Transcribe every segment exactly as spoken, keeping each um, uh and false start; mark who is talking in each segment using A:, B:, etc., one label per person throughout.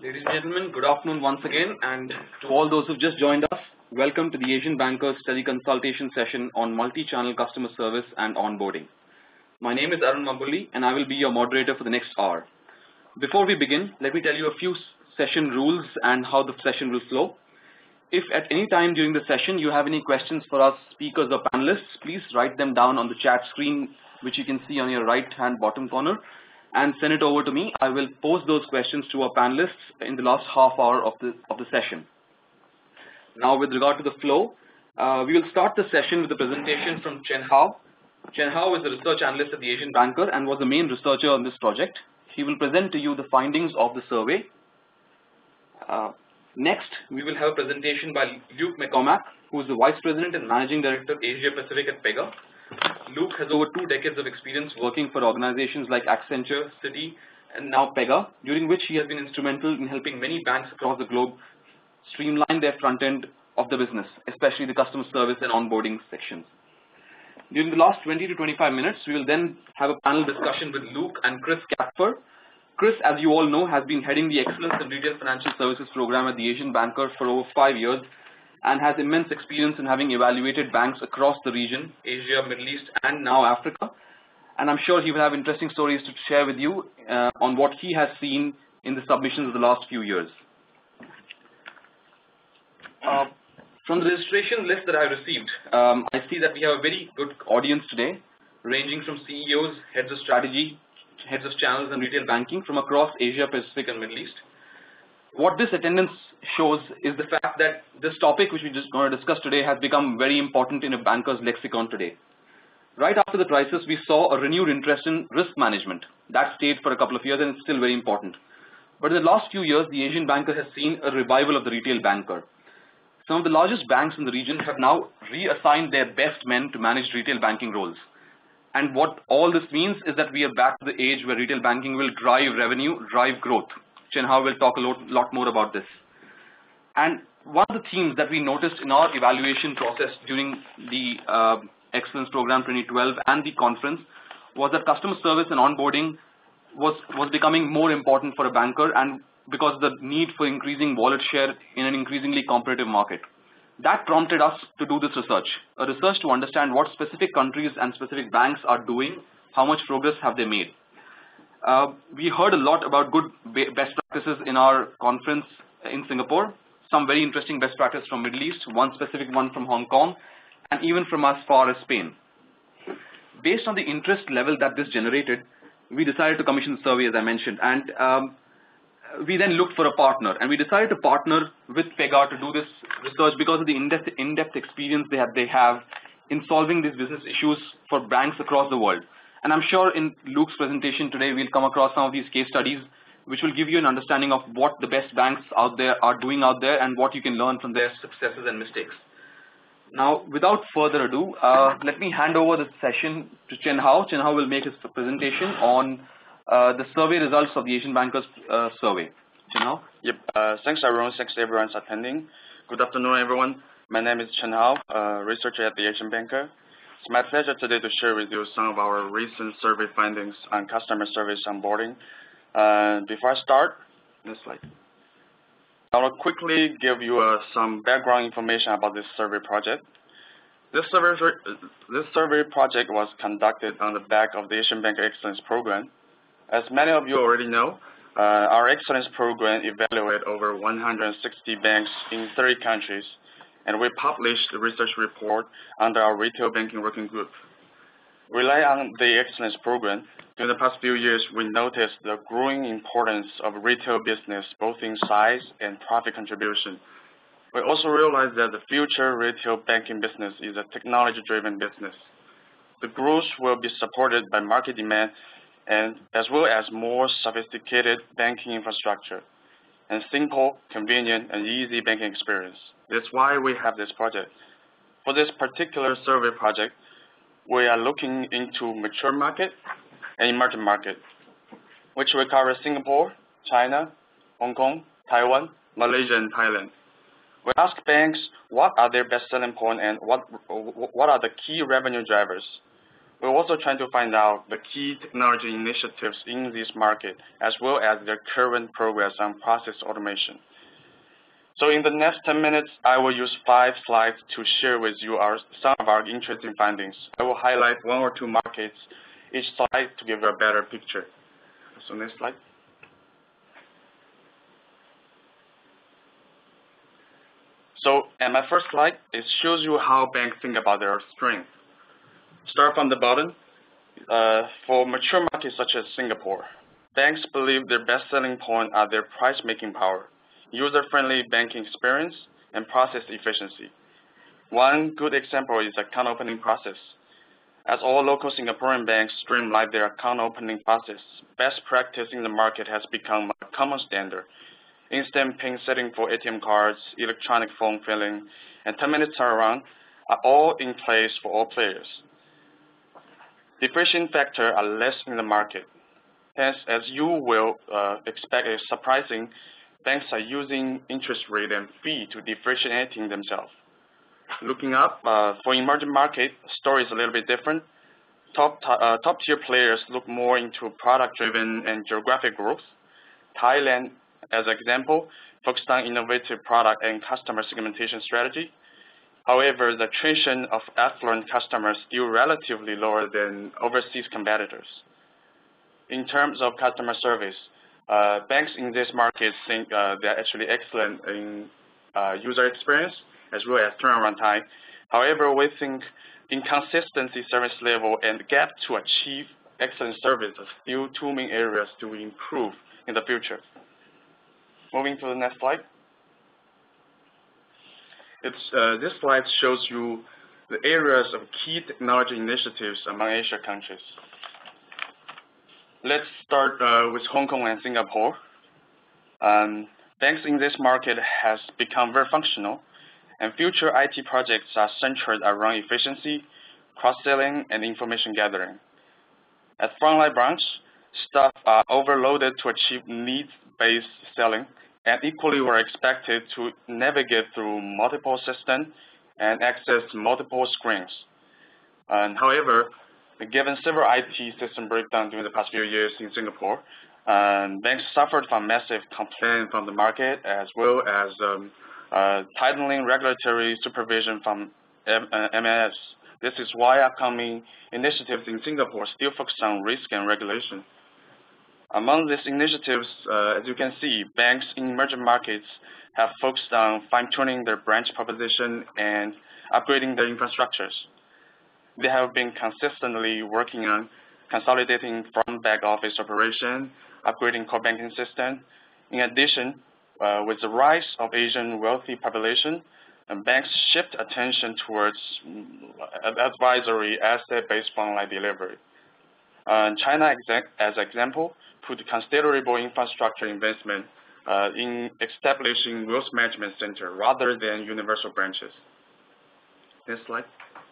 A: Ladies and gentlemen, good afternoon once again, and to all those who've just joined us, welcome to the Asian Bankers Study Consultation session on multi-channel customer service and onboarding. My name is Arun Mambuli, and I will be your moderator for the next hour. Before we begin, let me tell you a few session rules and how the session will flow. If at any time during the session you have any questions for us speakers or panelists, please write them down on the chat screen, which you can see on your right-hand bottom corner, and send it over to me. I will pose those questions to our panelists in the last half hour of the, of the session. Now, with regard to the flow, uh, we will start the session with a presentation from Chen Hao. Chen Hao is a research analyst at the Asian Banker and was the main researcher on this project. He will present to you the findings of the survey. Uh, next, we will have a presentation by Luke McCormack, who is the Vice President and Managing Director Asia Pacific at Pega. Luke has over two decades of experience working for organizations like Accenture, Citi, and now Pega, during which he has been instrumental in helping many banks across the globe streamline their front end of the business, especially the customer service and onboarding sections. During the last twenty to twenty-five minutes, we will then have a panel discussion with Luke and Chris Kapfer. Chris, as you all know, has been heading the Excellence in Retail Financial Services program at the Asian Banker for over five years and has immense experience in having evaluated banks across the region, Asia, Middle East, and now Africa. And I'm sure he will have interesting stories to share with you uh, on what he has seen in the submissions of the last few years. Uh, from the registration list that I received, um, I see that we have a very good audience today, ranging from C E Os, heads of strategy, heads of channels and retail banking from across Asia, Pacific, and Middle East. What this attendance shows is the fact that this topic, which we're just going to discuss today, has become very important in a banker's lexicon today. Right after the crisis, we saw a renewed interest in risk management. That stayed for a couple of years and it's still very important. But in the last few years, the Asian Banker has seen a revival of the retail banker. Some of the largest banks in the region have now reassigned their best men to manage retail banking roles. And what all this means is that we are back to the age where retail banking will drive revenue, drive growth. Chen Hao will talk a lot, lot more about this. And one of the themes that we noticed in our evaluation process during the uh, Excellence Program twenty twelve and the conference was that customer service and onboarding was, was becoming more important for a banker, and because of the need for increasing wallet share in an increasingly competitive market. That prompted us to do this research, a research to understand what specific countries and specific banks are doing, how much progress have they made. Uh, we heard a lot about good best practices in our conference in Singapore, some very interesting best practice from Middle East, one specific one from Hong Kong, and even from as far as Spain. Based on the interest level that this generated, we decided to commission the survey, as I mentioned, and um, we then looked for a partner, and we decided to partner with Pega to do this research because of the in-depth, in-depth experience they have, they have in solving these business issues for banks across the world. And I'm sure in Luke's presentation today, we'll come across some of these case studies, which will give you an understanding of what the best banks out there are doing out there and what you can learn from their successes and mistakes. Now, without further ado, uh, let me hand over the session to Chen Hao. Chen Hao will make his presentation on uh, the survey results of the Asian Bankers uh, survey. Chen Hao?
B: Yep. Uh, thanks, everyone. Thanks, everyone, for attending. Good afternoon, everyone. My name is Chen Hao, uh, researcher at the Asian Banker. It's my pleasure today to share with you some of our recent survey findings on customer service onboarding. Uh, before I start, next slide. I will quickly give you uh, some background information about this survey project. This survey, this survey project was conducted on the back of the Asian Banker Excellence Program. As many of you already know, uh, our Excellence Program evaluated over one hundred sixty banks in thirty countries, and we published the research report under our Retail Banking Working Group. Relying on the Excellence Program, during the past few years, we noticed the growing importance of retail business, both in size and profit contribution. We also realized that the future retail banking business is a technology-driven business. The growth will be supported by market demand and as well as more sophisticated banking infrastructure and simple, convenient, and easy banking experience. That's why we have this project. For this particular survey project, we are looking into mature market and emerging market, which will cover Singapore, China, Hong Kong, Taiwan, Malaysia, and Thailand. We ask banks what are their best selling points and what, what are the key revenue drivers. We're also trying to find out the key technology initiatives in this market, as well as their current progress on process automation. So in the next ten minutes, I will use five slides to share with you our, some of our interesting findings. I will highlight one or two markets each slide to give you a better picture. So next slide. So at my first slide, it shows you how banks think about their strength. Start from the bottom. Uh, for mature markets such as Singapore, banks believe their best selling point are their price-making power, user-friendly banking experience, and process efficiency. One good example is account opening process. As all local Singaporean banks streamline their account opening process, best practice in the market has become a common standard. Instant PIN setting for A T M cards, electronic form filling, and ten minute turnaround are all in place for all players. Differentiating factors are less in the market. Hence, as you will uh, expect, is surprising, banks are using interest rate and fee to differentiating themselves. Looking up, uh, for emerging market, story is a little bit different. Top, uh, top tier players look more into product-driven and geographic growth. Thailand, as an example, focused on innovative product and customer segmentation strategy. However, the attrition of affluent customers is still relatively lower than overseas competitors. In terms of customer service, uh, banks in this market think uh, they're actually excellent in uh, user experience as well as turnaround time. However, we think inconsistency service level and gap to achieve excellent service are still two main areas to improve in the future. Moving to the next slide. It's, uh, this slide shows you the areas of key technology initiatives among Asia countries. Let's start uh, with Hong Kong and Singapore. Um, banks in this market has become very functional, and future I T projects are centered around efficiency, cross-selling, and information gathering. At Frontline branch, staff are overloaded to achieve needs-based selling, and equally were expected to navigate through multiple systems and access multiple screens. And however, given several I T system breakdown during the past few years in Singapore, um, banks suffered from massive complaints from the market as well as um, uh, tightening regulatory supervision from M M S. This is why upcoming initiatives in Singapore still focus on risk and regulation. Among these initiatives, uh, as you can see, banks in emerging markets have focused on fine-tuning their branch proposition and upgrading their infrastructures. They have been consistently working on consolidating front-back office operation, upgrading core banking system. In addition, uh, with the rise of Asian wealthy population, and banks shift attention towards advisory asset-based frontline delivery. Uh, China, as an example, put considerable infrastructure investment uh, in establishing wealth management center rather than universal branches. Next slide.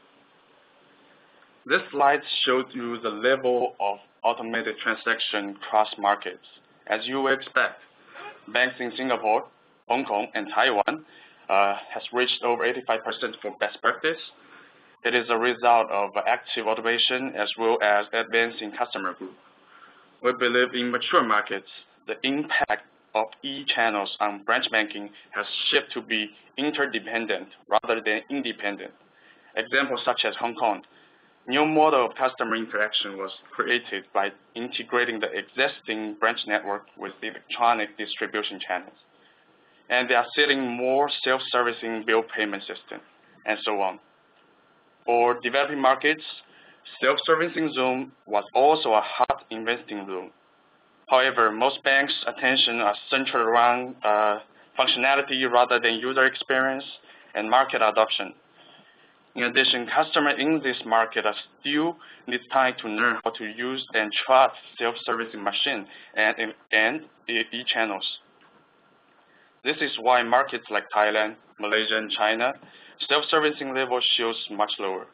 B: This slide shows you the level of automated transaction across markets. As you would expect, banks in Singapore, Hong Kong, and Taiwan uh, has reached over eighty-five percent for best practice. It is a result of active automation as well as advancing customer group. We believe in mature markets, the impact of e-channels on branch banking has shifted to be interdependent rather than independent. Examples such as Hong Kong. New model of customer interaction was created by integrating the existing branch network with the electronic distribution channels. And they are setting more self-servicing bill payment system, and so on. For developing markets, self-servicing zone was also a hot investing zone. However, most banks' attention are centered around uh, functionality rather than user experience and market adoption. In addition, customers in this market are still need time to learn how to use and trust self-servicing machine and, and e-channels. This is why markets like Thailand, Malaysia, and China, self-servicing level shows much lower.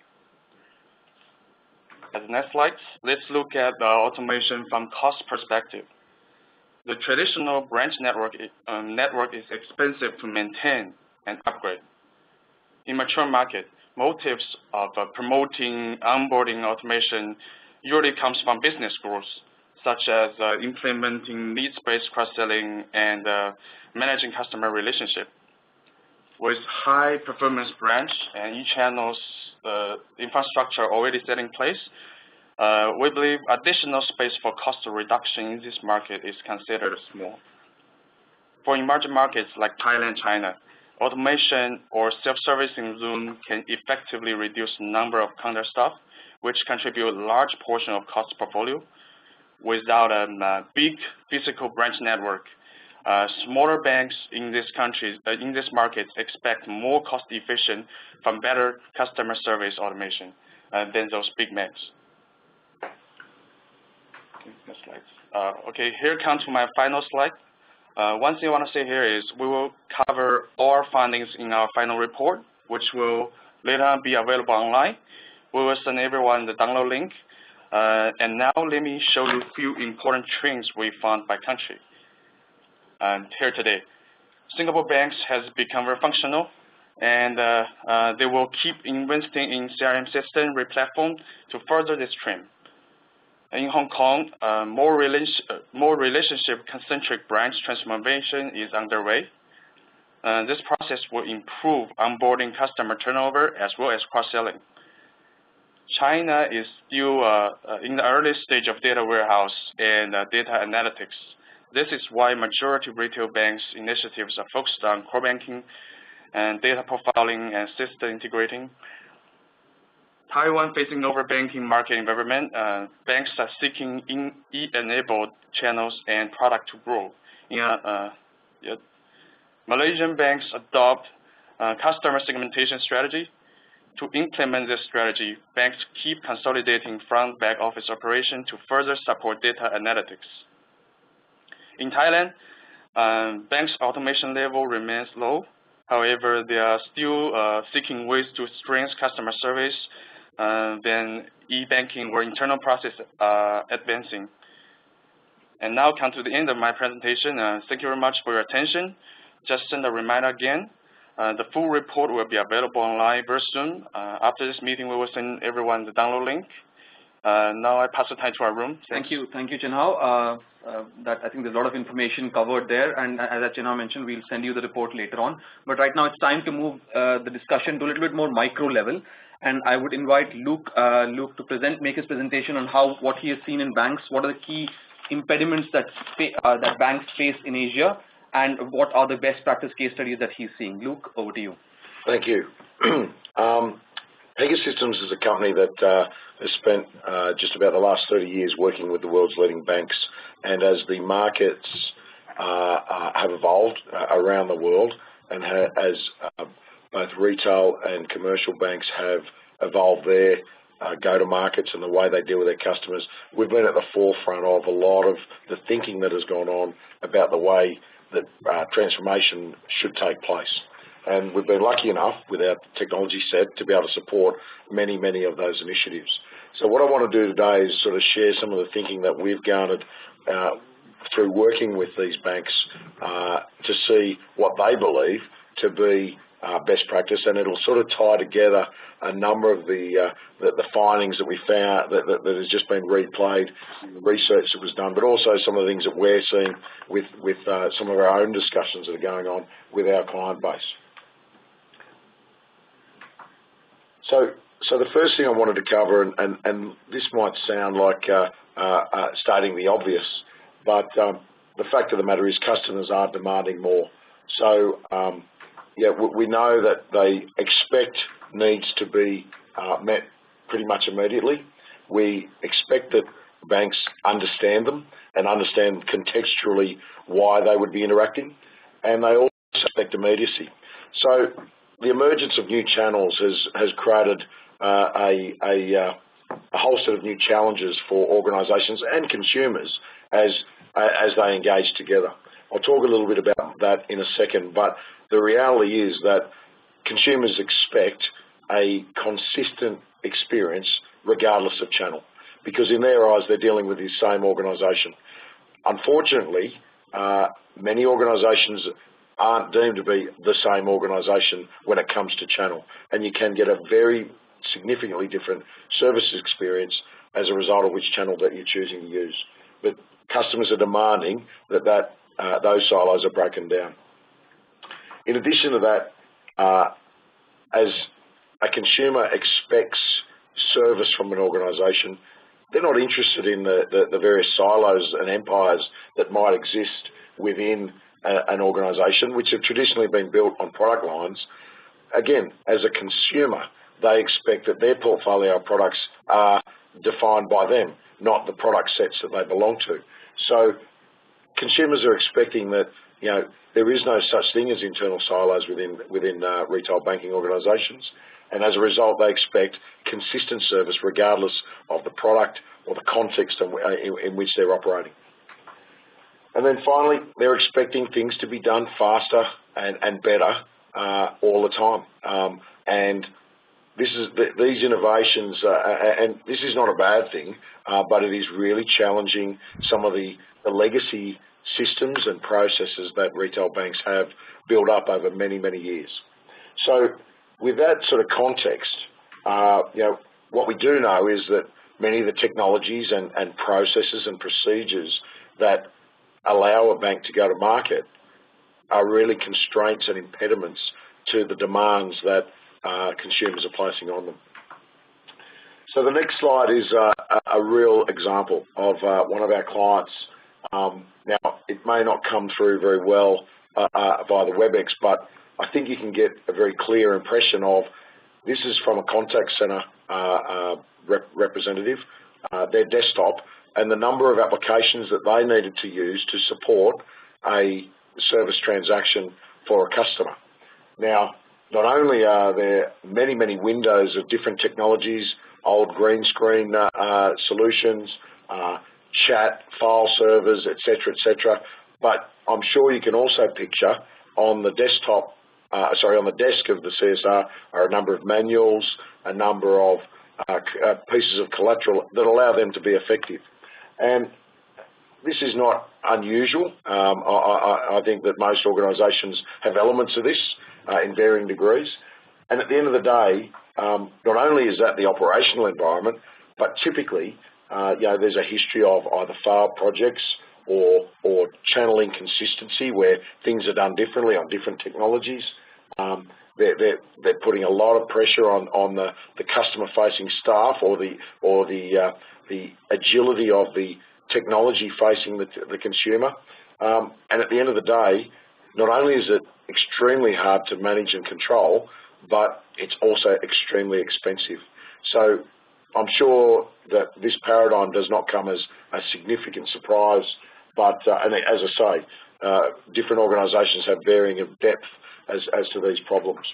B: As the next slide, let's look at the automation from cost perspective. The traditional branch network, um, network is expensive to maintain and upgrade. In mature market, motives of uh, promoting onboarding automation usually comes from business growth, such as uh, implementing needs-based cross-selling and uh, managing customer relationship. With high-performance branch and e-channels uh, infrastructure already set in place, uh, we believe additional space for cost reduction in this market is considered small. For emerging markets like Thailand, China, automation or self-servicing Zoom can effectively reduce the number of counter staff, which contribute a large portion of cost portfolio. Without a uh, big physical branch network, uh, smaller banks in this country, uh, in this market, expect more cost efficient from better customer service automation uh, than those big banks. Okay, next slide. Uh, okay, here comes my final slide. Uh, one thing I want to say here is we will cover all our findings in our final report, which will later on be available online. We will send everyone the download link. Uh, and now let me show you a few important trends we found by country. And here today, Singapore banks has become very functional, and uh, uh, they will keep investing in C R M system replatform to further this trend. In Hong Kong, uh, more, relation, uh, more relationship-concentric branch transformation is underway. Uh, this process will improve onboarding customer turnover as well as cross-selling. China is still uh, uh, in the early stage of data warehouse and uh, data analytics. This is why majority retail banks initiatives are focused on core banking and data profiling and system integrating. Taiwan facing over banking market environment, uh, banks are seeking in e-enabled channels and product to grow. In, uh, uh, yeah. Malaysian banks adopt uh, customer segmentation strategy. To implement this strategy, banks keep consolidating front back office operation to further support data analytics. In Thailand, um, banks' automation level remains low. However, they are still uh, seeking ways to strengthen customer service uh, than e-banking or internal process uh, advancing. And now come to the end of my presentation. Uh, thank you very much for your attention. Just send a reminder again. Uh, the full report will be available online very soon. Uh, after this meeting, we will send everyone the download link. Uh, now I pass the time to our room.
A: Thank you, thank you, Chen Hao. Uh, uh, that I think there's a lot of information covered there, and as Chen Hao mentioned, we'll send you the report later on. But right now, it's time to move uh, the discussion to a little bit more micro level, and I would invite Luke, uh, Luke to present, make his presentation on how what he has seen in banks, what are the key impediments that uh, that banks face in Asia, and what are the best practice case studies that he's seeing. Luke, over to you.
C: Thank you. um, Pegasystems is a company that uh, has spent uh, just about the last thirty years working with the world's leading banks, and as the markets uh, uh, have evolved uh, around the world, and ha as uh, both retail and commercial banks have evolved their uh, go-to-markets and the way they deal with their customers, we've been at the forefront of a lot of the thinking that has gone on about the way that uh, transformation should take place. And we've been lucky enough with our technology set to be able to support many, many of those initiatives. So what I want to do today is sort of share some of the thinking that we've garnered uh, through working with these banks uh, to see what they believe to be uh, best practice, and it'll sort of tie together a number of the, uh, the, the findings that we found that, that, that has just been replayed, research that was done, but also some of the things that we're seeing with, with uh, some of our own discussions that are going on with our client base. So, so the first thing I wanted to cover, and, and, and this might sound like uh, uh, uh, stating the obvious, but um, the fact of the matter is customers are demanding more. So, um, yeah, we know that they expect needs to be uh, met pretty much immediately. We expect that banks understand them and understand contextually why they would be interacting, and they also expect immediacy. So the emergence of new channels has, has created uh, a, a, uh, a whole set of new challenges for organisations and consumers as, as they engage together. I'll talk a little bit about that in a second, but the reality is that consumers expect a consistent experience regardless of channel, because in their eyes they're dealing with the same organisation. Unfortunately, uh, many organisations aren't deemed to be the same organisation when it comes to channel, and you can get a very significantly different service experience as a result of which channel that you're choosing to use. But customers are demanding that, that uh, those silos are broken down. In addition to that, uh, as a consumer expects service from an organisation, they're not interested in the, the, the various silos and empires that might exist within a, an organisation, which have traditionally been built on product lines. Again, as a consumer, they expect that their portfolio of products are defined by them, not the product sets that they belong to. So consumers are expecting that, you know, there is no such thing as internal silos within, within uh, retail banking organisations. And as a result, they expect consistent service regardless of the product or the context in, in, in which they're operating. And then finally, they're expecting things to be done faster and, and better uh, all the time. Um, and this is the, these innovations, uh, and this is not a bad thing, uh, but it is really challenging some of the, the legacy systems and processes that retail banks have built up over many, many years. So with that sort of context, uh, you know, what we do know is that many of the technologies and, and processes and procedures that allow a bank to go to market are really constraints and impediments to the demands that uh, consumers are placing on them. So the next slide is uh, a, a real example of uh, one of our clients. Um, now, it may not come through very well uh, uh, via the WebEx, but I think you can get a very clear impression of this is from a contact centre uh, uh, rep representative, uh, their desktop, and the number of applications that they needed to use to support a service transaction for a customer. Now, not only are there many, many windows of different technologies, old green screen uh, uh, solutions, uh, chat, file servers, et cetera, et cetera, but I'm sure you can also picture on the desktop, uh, sorry, on the desk of the C S R are a number of manuals, a number of uh, uh, pieces of collateral that allow them to be effective. And this is not unusual. Um, I, I, I think that most organisations have elements of this uh, in varying degrees. And at the end of the day, um, not only is that the operational environment, but typically, uh, you know, there's a history of either failed projects or, or channel inconsistency where things are done differently on different technologies. Um, they're, they're, they're putting a lot of pressure on, on the, the customer-facing staff or the, or the, uh, the agility of the technology facing the, the consumer. Um, and at the end of the day, not only is it extremely hard to manage and control, but it's also extremely expensive. So I'm sure that this paradigm does not come as a significant surprise, but uh, and as I say, uh, different organisations have varying of depth as, as to these problems.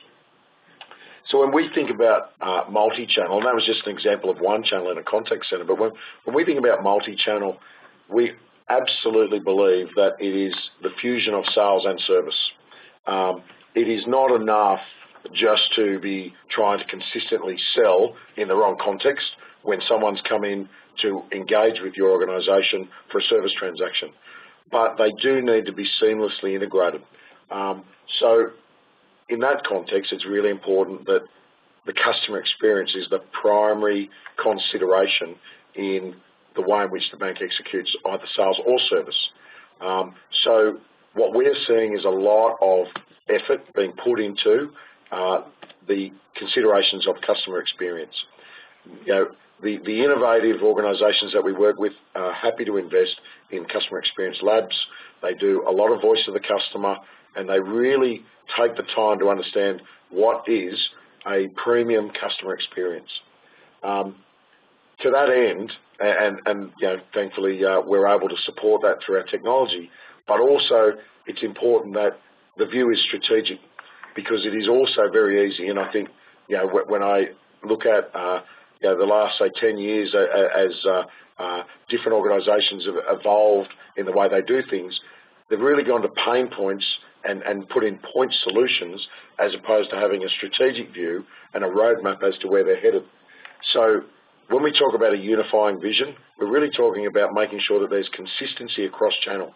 C: So when we think about uh, multi-channel, and that was just an example of one channel in a contact centre, but when, when we think about multi-channel, we absolutely believe that it is the fusion of sales and service. Um, it is not enough just to be trying to consistently sell in the wrong context when someone's come in to engage with your organisation for a service transaction. But they do need to be seamlessly integrated. Um, so in that context, it's really important that the customer experience is the primary consideration in the way in which the bank executes either sales or service. Um, so what we're seeing is a lot of effort being put into uh, the considerations of customer experience. You know, the, the innovative organisations that we work with are happy to invest in customer experience labs. They do a lot of voice of the customer, and they really take the time to understand what is a premium customer experience. Um, to that end, and, and you know, thankfully uh, we're able to support that through our technology, but also it's important that the view is strategic, because it is also very easy, and I think, you know, when I look at uh, you know, the last, say, ten years as uh, uh, different organisations have evolved in the way they do things, they've really gone to pain points and, and put in point solutions as opposed to having a strategic view and a roadmap as to where they're headed. So when we talk about a unifying vision, we're really talking about making sure that there's consistency across channel.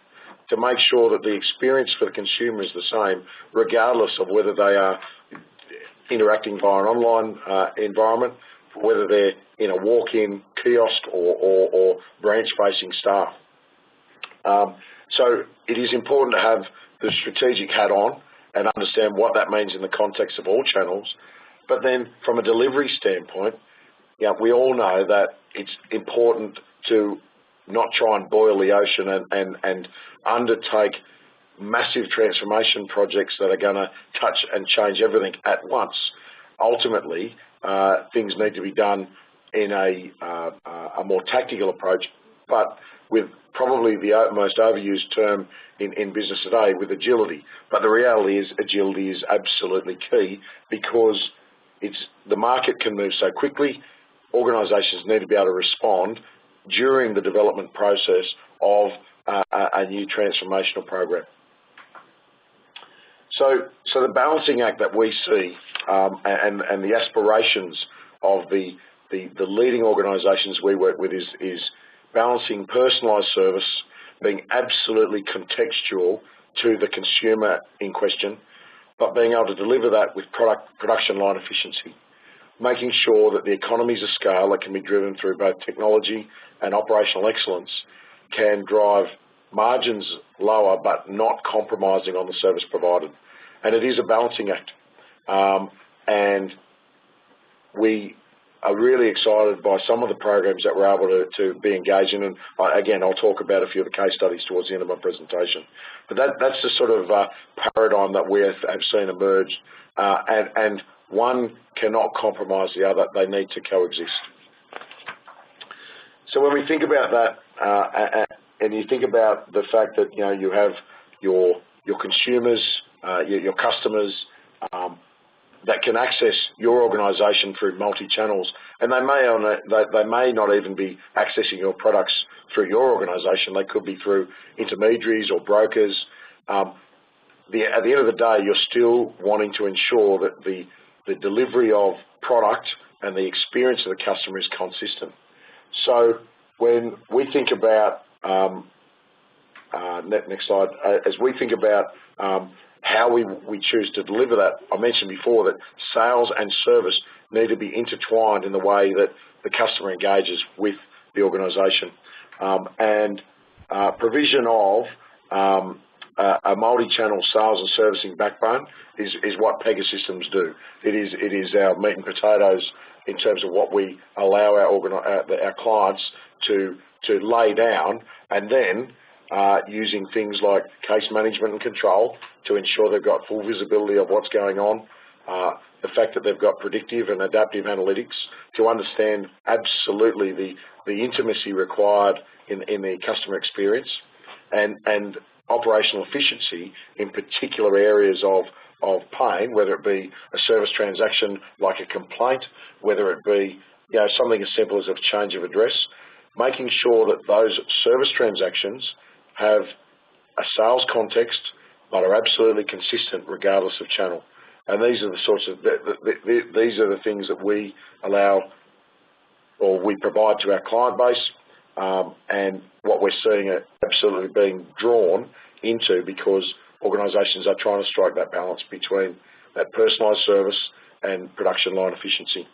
C: to make sure that the experience for the consumer is the same, regardless of whether they are interacting via an online uh, environment, whether they're in a walk-in kiosk or, or, or branch-facing staff. Um, so it is important to have the strategic hat on and understand what that means in the context of all channels. But then from a delivery standpoint, yeah, we all know that it's important to not try and boil the ocean and, and, and undertake massive transformation projects that are going to touch and change everything at once. Ultimately, uh, things need to be done in a, uh, a more tactical approach, but with probably the most overused term in, in business today, with agility. But the reality is agility is absolutely key, because it's, the market can move so quickly. Organisations need to be able to respond during the development process of uh, a new transformational program. So, so the balancing act that we see um, and, and the aspirations of the, the, the leading organisations we work with is, is balancing personalised service, being absolutely contextual to the consumer in question, but being able to deliver that with product production line efficiency, making sure that the economies of scale that can be driven through both technology and operational excellence can drive margins lower but not compromising on the service provided. And it is a balancing act. Um, and we are really excited by some of the programs that we're able to, to be engaged in. And uh, again, I'll talk about a few of the case studies towards the end of my presentation. But that, that's the sort of uh, paradigm that we have, have seen emerge. Uh, and, and one cannot compromise the other. They need to coexist. So when we think about that, uh, and you think about the fact that, you know, you have your, your consumers, uh, your, your customers, um, that can access your organisation through multi-channels, and they may, or not, they, they may not even be accessing your products through your organisation. They could be through intermediaries or brokers. Um, the, at the end of the day, you're still wanting to ensure that the, the delivery of product and the experience of the customer is consistent. So when we think about, um, uh, next slide, uh, as we think about um, how we, we choose to deliver that, I mentioned before that sales and service need to be intertwined in the way that the customer engages with the organisation. Um, and uh, provision of um, uh, a multi-channel sales and servicing backbone is, is what Pegasystems do. It is, it is our meat and potatoes in terms of what we allow our, our, our clients to, to lay down, and then uh, using things like case management and control to ensure they've got full visibility of what's going on, uh, the fact that they've got predictive and adaptive analytics to understand absolutely the, the intimacy required in, in the customer experience, and, and operational efficiency in particular areas of of pain, whether it be a service transaction like a complaint, whether it be, you know, something as simple as a change of address, making sure that those service transactions have a sales context but are absolutely consistent regardless of channel. And these are the sorts of, the, the, the, these are the things that we allow or we provide to our client base, um, and what we're seeing it absolutely being drawn into, because organisations are trying to strike that balance between that personalised service and production line efficiency.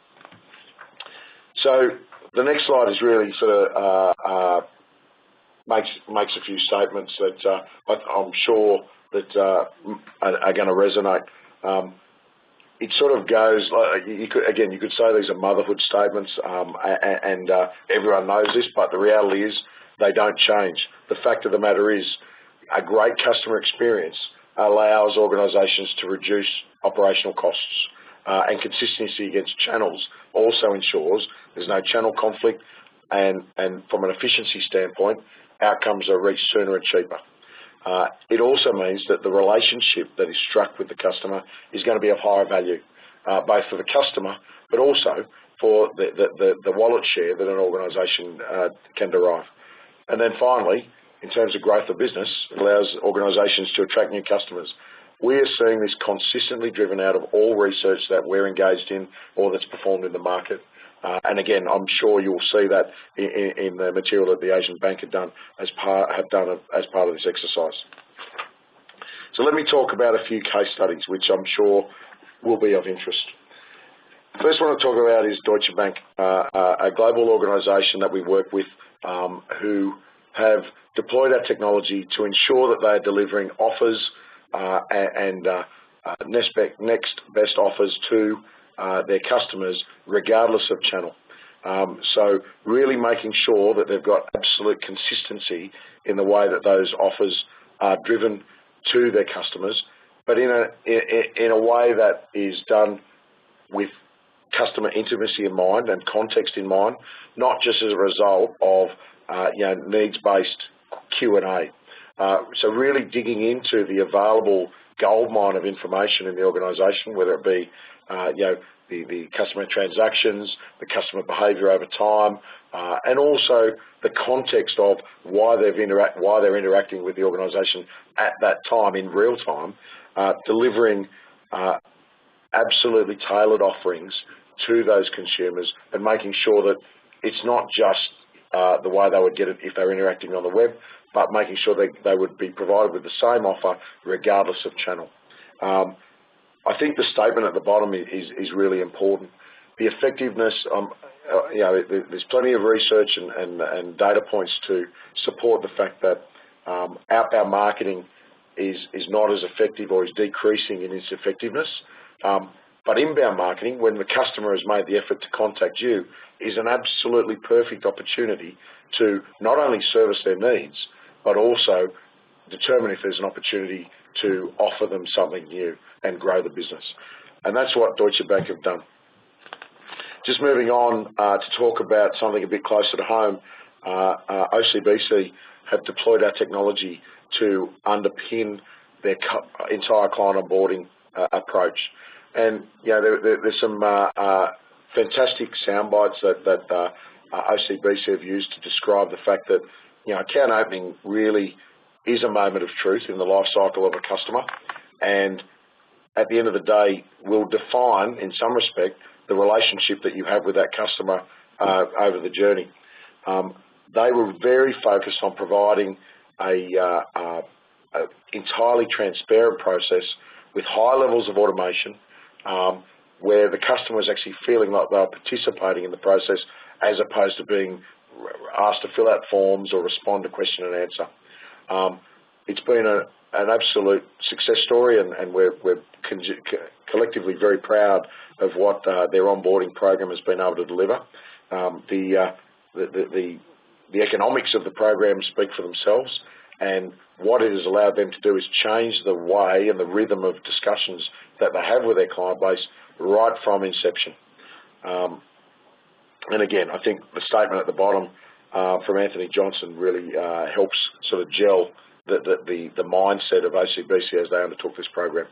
C: So the next slide is really sort of uh, uh, makes makes a few statements that uh, I'm sure that uh, are, are going to resonate. Um, it sort of goes, uh, you could, again, you could say these are motherhood statements, um, and, and uh, everyone knows this, but the reality is they don't change. The fact of the matter is, a great customer experience allows organisations to reduce operational costs, uh, and consistency against channels also ensures there's no channel conflict, and, and from an efficiency standpoint, outcomes are reached sooner and cheaper. Uh, it also means that the relationship that is struck with the customer is going to be of higher value, uh, both for the customer but also for the, the, the, the wallet share that an organisation uh, can derive. And then finally, in terms of growth of business, it allows organisations to attract new customers. We are seeing this consistently driven out of all research that we're engaged in or that's performed in the market. Uh, and again, I'm sure you'll see that in, in the material that the Asian Bank have done as part have done as part of this exercise. So let me talk about a few case studies, which I'm sure will be of interest. First one I want to talk about is Deutsche Bank, uh, a global organisation that we work with um, who have deployed our technology to ensure that they are delivering offers uh, and uh, uh, next, next best offers to uh, their customers regardless of channel. Um, so really making sure that they've got absolute consistency in the way that those offers are driven to their customers, but in a, in, in a way that is done with customer intimacy in mind and context in mind, not just as a result of uh, you know, needs-based Q and A. Uh, so really digging into the available goldmine of information in the organisation, whether it be uh, you know, the, the customer transactions, the customer behaviour over time, uh, and also the context of why they've interact, why they're interacting with the organisation at that time in real time, uh, delivering uh, absolutely tailored offerings to those consumers and making sure that it's not just uh, the way they would get it if they're interacting on the web, but making sure they, they would be provided with the same offer regardless of channel. Um, I think the statement at the bottom is, is really important. The effectiveness, um, uh, you know, there's plenty of research and, and, and data points to support the fact that um, outbound marketing is, is not as effective or is decreasing in its effectiveness. Um, but inbound marketing, when the customer has made the effort to contact you, is an absolutely perfect opportunity to not only service their needs, but also determine if there's an opportunity to offer them something new and grow the business. And that's what Deutsche Bank have done. Just moving on uh, to talk about something a bit closer to home, uh, uh, O C B C have deployed our technology to underpin their entire client onboarding uh, approach. And you know, there, there, there's some uh, uh, fantastic sound bites that, that uh, uh, O C B C have used to describe the fact that you know, account opening really is a moment of truth in the life cycle of a customer, and at the end of the day will define, in some respect, the relationship that you have with that customer uh, over the journey. Um, they were very focused on providing a, uh, uh, a entirely transparent process with high levels of automation, um, where the customer was actually feeling like they were participating in the process as opposed to being asked to fill out forms or respond to question and answer. Um, it's been a, an absolute success story, and, and we're, we're collectively very proud of what uh, their onboarding program has been able to deliver. Um, the, uh, the, the, the, the economics of the program speak for themselves, and what it has allowed them to do is change the way and the rhythm of discussions that they have with their client base right from inception. Um, and again, I think the statement at the bottom uh, from Anthony Johnson really uh, helps sort of gel the, the, the, the mindset of O C B C as they undertook this program.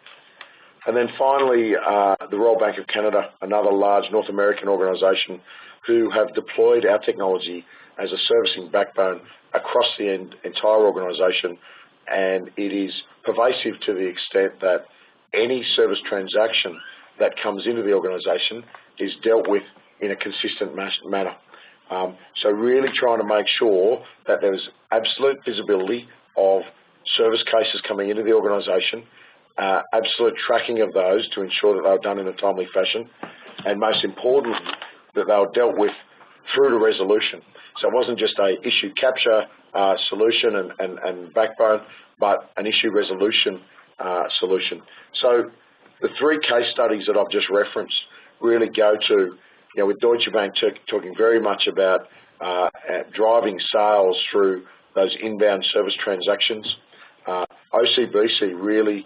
C: And then finally, uh, the Royal Bank of Canada, another large North American organisation who have deployed our technology as a servicing backbone across the en entire organisation, and it is pervasive to the extent that any service transaction that comes into the organisation is dealt with in a consistent manner. Um, so really trying to make sure that there's absolute visibility of service cases coming into the organisation, uh, absolute tracking of those to ensure that they were done in a timely fashion, and most importantly, that they were dealt with through to resolution. So it wasn't just a issue capture uh, solution and, and, and backbone, but an issue resolution uh, solution. So the three case studies that I've just referenced really go to, you know, with Deutsche Bank talking very much about uh, driving sales through those inbound service transactions. Uh, O C B C really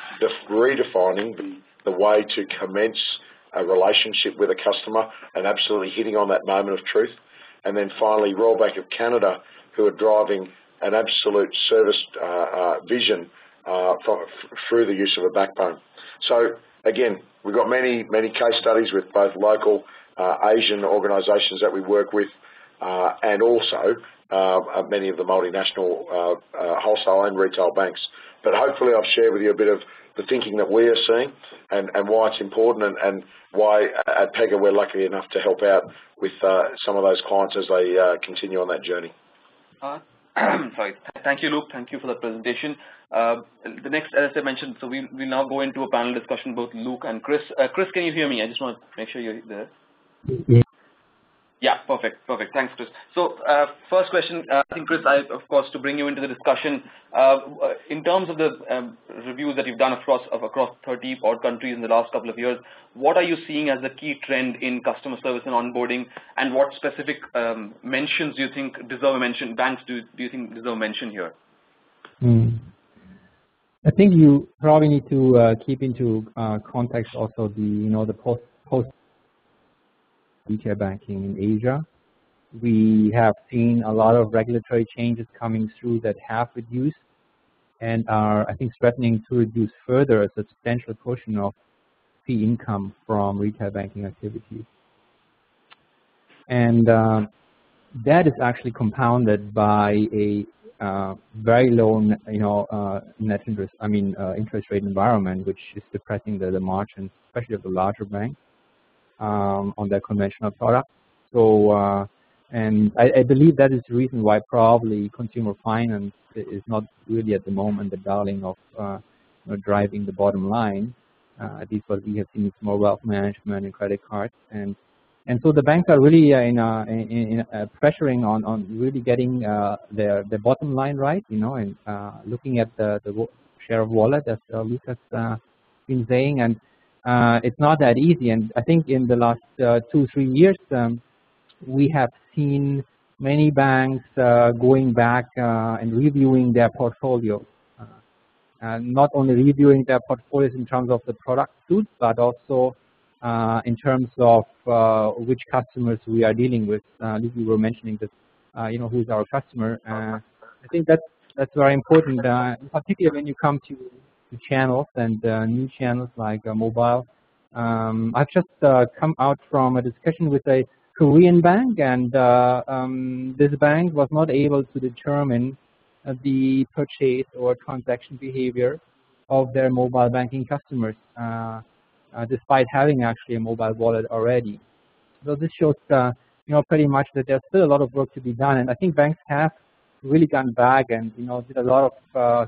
C: redefining the, the way to commence a relationship with a customer and absolutely hitting on that moment of truth. And then finally, Royal Bank of Canada, who are driving an absolute service uh, uh, vision uh, from, through the use of a backbone. So again, we've got many, many case studies with both local uh, Asian organisations that we work with uh, and also uh, many of the multinational uh, uh, wholesale and retail banks. But hopefully I've shared with you a bit of the thinking that we are seeing and, and why it's important and, and why at Pega we're lucky enough to help out with uh, some of those clients as they uh, continue on that journey.
A: Uh, sorry. Thank you, Luke. Thank you for the presentation. Uh, the next, as I mentioned, so we will now go into a panel discussion, both Luke and Chris. Uh, Chris, can you hear me? I just want to make sure you're there.
D: Yeah.
A: Yeah, perfect, perfect. Thanks, Chris. So, uh, first question, uh, I think, Chris, I, of course, to bring you into the discussion, uh, in terms of the um, reviews that you've done across of across thirty odd countries in the last couple of years, what are you seeing as the key trend in customer service and onboarding, and what specific um, mentions do you think deserve a mention? Banks do do you think deserve a mention here?
D: Mm. I think you probably need to uh, keep into uh, context also the you know the post post. retail banking in Asia. We have seen a lot of regulatory changes coming through that have reduced and are, I think, threatening to reduce further a substantial portion of fee income from retail banking activities. And uh, that is actually compounded by a uh, very low, you know, uh, net interest, I mean, uh, interest rate environment, which is depressing the, the margins, especially of the larger banks. Um, on their conventional product. So, uh, and I, I believe that is the reason why probably consumer finance is not really at the moment the darling of uh, you know, driving the bottom line. Uh, at least what we have seen is more wealth management and credit cards. And and so the banks are really uh, in, uh, in, in uh, pressuring on, on really getting uh, their, their bottom line right, you know, and uh, looking at the, the share of wallet, as uh, Luke has uh, been saying. And Uh, it's not that easy, and I think in the last uh, two, three years, um, we have seen many banks uh, going back uh, and reviewing their portfolios. Uh, and not only reviewing their portfolios in terms of the product suite, but also uh, in terms of uh, which customers we are dealing with. Uh, you were mentioning that, uh, you know, who's our customer. Uh, I think that's that's very important, uh, in particular when you come to channels and uh, new channels like uh, mobile. Um, I've just uh, come out from a discussion with a Korean bank, and uh, um, this bank was not able to determine uh, the purchase or transaction behavior of their mobile banking customers, uh, uh, despite having actually a mobile wallet already. So this shows, uh, you know, pretty much that there's still a lot of work to be done, and I think banks have really gone back and, you know, did a lot of uh,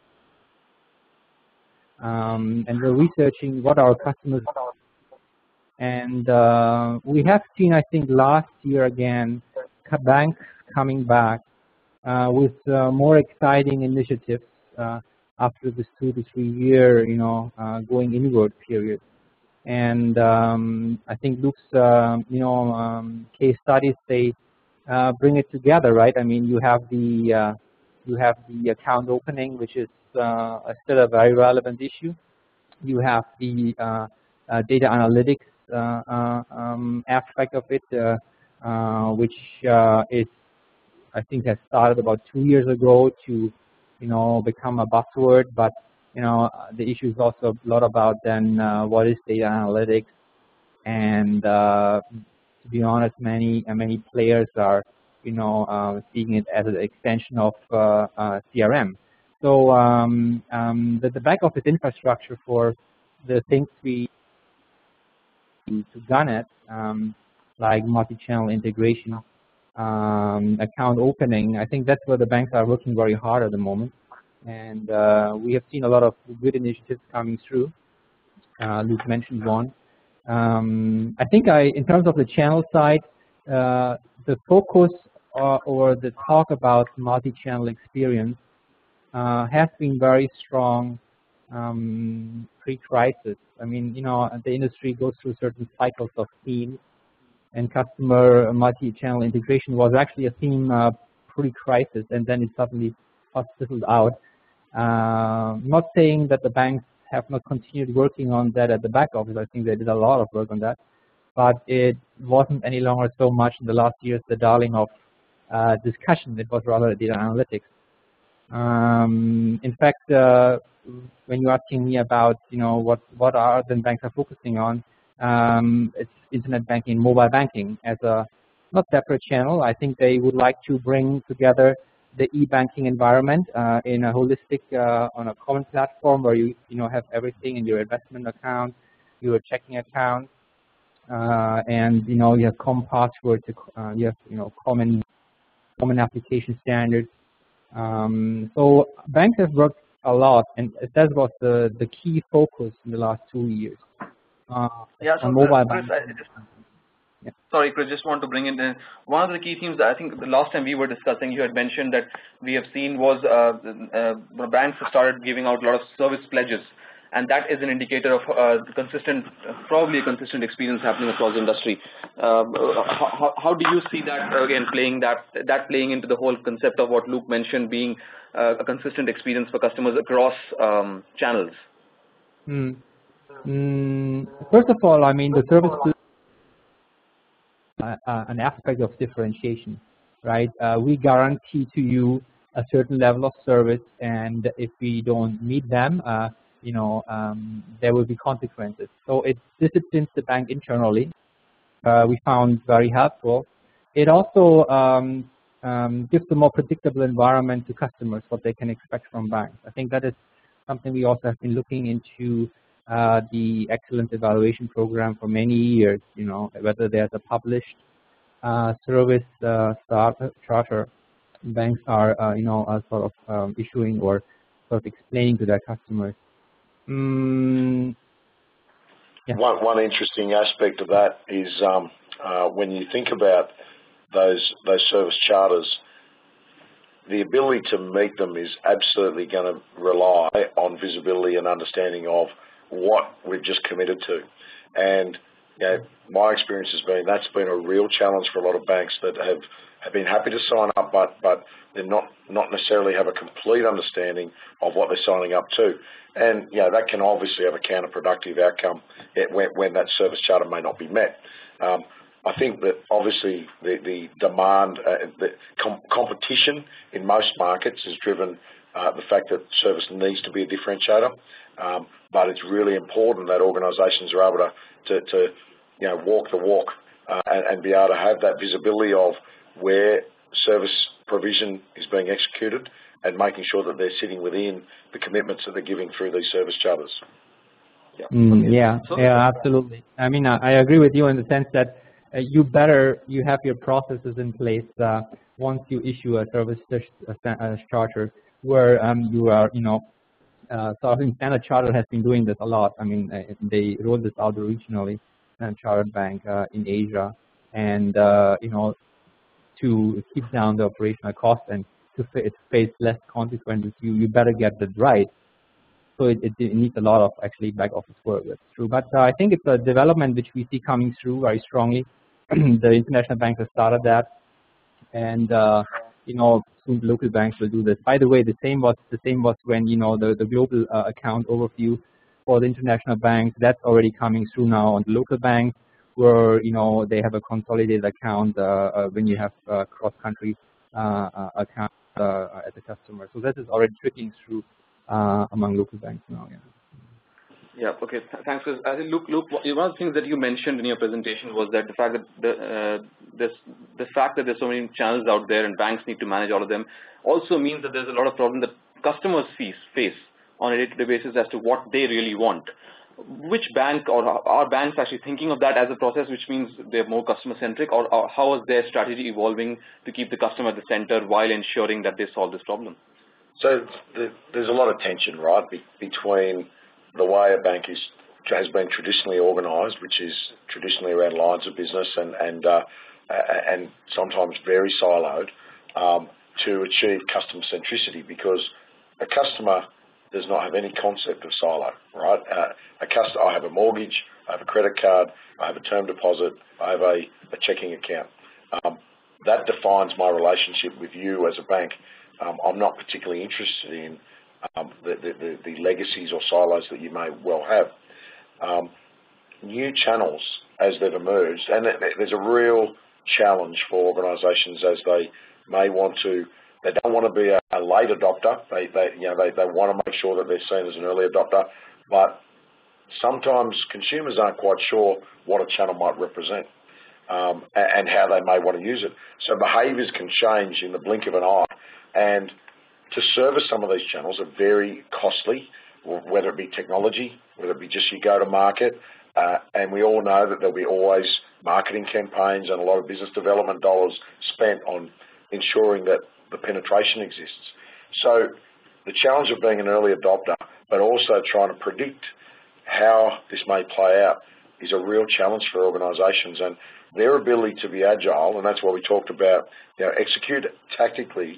D: Um, and we're researching what our customers are. And uh, we have seen, I think, last year again, banks coming back uh, with uh, more exciting initiatives uh, after this two to three year, you know, uh, going inward period. And um, I think Luke's, uh, you know, um, case studies, they uh, bring it together, right? I mean, you have the uh, you have the account opening, which is Uh, still a very relevant issue. You have the uh, uh, data analytics uh, uh, um, aspect of it, uh, uh, which uh, is, I think, has started about two years ago to, you know, become a buzzword. But you know, the issue is also a lot about then uh, what is data analytics, and uh, to be honest, many uh, many players are, you know, uh, seeing it as an extension of uh, uh, C R M. So um, um, the, the back office infrastructure for the things we to gun it, um, like multi-channel integration, um, account opening, I think that's where the banks are working very hard at the moment. And uh, we have seen a lot of good initiatives coming through. Uh, Luke mentioned one. Um, I think I, in terms of the channel side, uh, the focus or, or the talk about multi-channel experience Uh, has been very strong um, pre-crisis. I mean, you know, the industry goes through certain cycles of themes, and customer multi-channel integration was actually a theme uh, pre-crisis, and then it suddenly fizzled out. Uh, not saying that the banks have not continued working on that at the back office. I think they did a lot of work on that, but it wasn't any longer so much in the last years the darling of uh, discussion. It was rather data analytics. Um, in fact, uh, when you're asking me about, you know, what what are the banks are focusing on, um, it's internet banking and mobile banking as a not separate channel. I think they would like to bring together the e-banking environment uh, in a holistic, uh, on a common platform where you you know have everything in your investment account, your checking account, uh, and you know you have common passwords, uh, you have you know common common application standards. Um, so banks have worked a lot, and that was the the key focus in the last two years. Uh,
A: yeah, so
D: on mobile
A: uh, Chris,
D: banking.
A: I just, yeah. Sorry, Chris, just want to bring in uh, one of the key themes that I think the last time we were discussing, you had mentioned that we have seen was uh, uh, banks have started giving out a lot of service pledges, and that is an indicator of uh, consistent, uh, probably a consistent experience happening across the industry. Um, how, how do you see that again playing that that playing into the whole concept of what Luke mentioned being uh, a consistent experience for customers across um, channels?
D: Hmm. Mm, first of all, I mean, the service uh, uh, an aspect of differentiation, right? Uh, we guarantee to you a certain level of service, and if we don't meet them, uh, you know, um, there will be consequences. So it disciplines the bank internally. Uh, we found very helpful. It also um, um, gives a more predictable environment to customers, what they can expect from banks. I think that is something we also have been looking into. Uh, the excellence evaluation program for many years, you know, whether there's a published uh, service uh, start, charter, banks are, uh, you know, uh, sort of um, issuing or sort of explaining to their customers. Mm, yeah.
C: One, one interesting aspect of that is um, uh, when you think about those those service charters, the ability to meet them is absolutely going to rely on visibility and understanding of what we've just committed to. And you know, my experience has been that's been a real challenge for a lot of banks that have, have been happy to sign up, but but they're not not necessarily have a complete understanding of what they're signing up to. And you know, that can obviously have a counterproductive outcome when, when that service charter may not be met. Um, I think that obviously the, the demand, uh, the com competition in most markets has driven uh, the fact that service needs to be a differentiator. Um, but it's really important that organisations are able to, to, to, you know, walk the walk uh, and, and be able to have that visibility of where service provision is being executed and making sure that they're sitting within the commitments that they're giving through these service charters.
D: Yeah, mm, yeah, yeah, absolutely. I mean, I, I agree with you in the sense that uh, you better you have your processes in place uh, once you issue a service uh, charter where um, you are, you know, uh, so I think Standard Chartered has been doing this a lot. I mean, uh, they rolled this out regionally, Standard Chartered Bank uh, in Asia, and uh, you know, to keep down the operational cost and to face less consequences, you you better get that right. So it, it, it needs a lot of actually back office work. That's true. But uh, I think it's a development which we see coming through very strongly. The international banks have started that, and uh, you know, soon the local banks will do this. By the way, the same was the same was when you know the the global uh, account overview for the international banks. That's already coming through now on the local banks, where you know they have a consolidated account uh, uh, when you have uh, cross-country uh, uh, accounts uh, as a customer. So this is already trickling through uh, among local banks now. Yeah.
A: Yeah. Okay. Thanks. Chris. I think, Luke, Luke, one of the things that you mentioned in your presentation was that the fact that the uh, this the fact that there's so many channels out there and banks need to manage all of them also means that there's a lot of problems that customers face face on a day-to-day basis as to what they really want. Which bank or are banks actually thinking of that as a process, which means they're more customer-centric, or, or how is their strategy evolving to keep the customer at the center while ensuring that they solve this problem?
C: So the, there's a lot of tension, right, be, between the way a bank is has been traditionally organised, which is traditionally around lines of business and and uh, and sometimes very siloed, um, to achieve customer centricity, because a customer does not have any concept of silo, right? Uh, a customer, I have a mortgage, I have a credit card, I have a term deposit, I have a, a checking account. Um, that defines my relationship with you as a bank. Um, I'm not particularly interested in um, the, the, the legacies or silos that you may well have. Um, new channels as they've emerged, and there's a real challenge for organisations as they may want to. They don't want to be a, a late adopter. They, they, you know, they, they want to make sure that they're seen as an early adopter. But sometimes consumers aren't quite sure what a channel might represent. um, and how they may want to use it. So behaviours can change in the blink of an eye, and to service some of these channels are very costly, whether it be technology, whether it be just your go-to-market, uh, and we all know that there'll be always marketing campaigns and a lot of business development dollars spent on ensuring that the penetration exists. So the challenge of being an early adopter, but also trying to predict how this may play out, is a real challenge for organisations, and their ability to be agile, and that's why we talked about, you know, execute tactically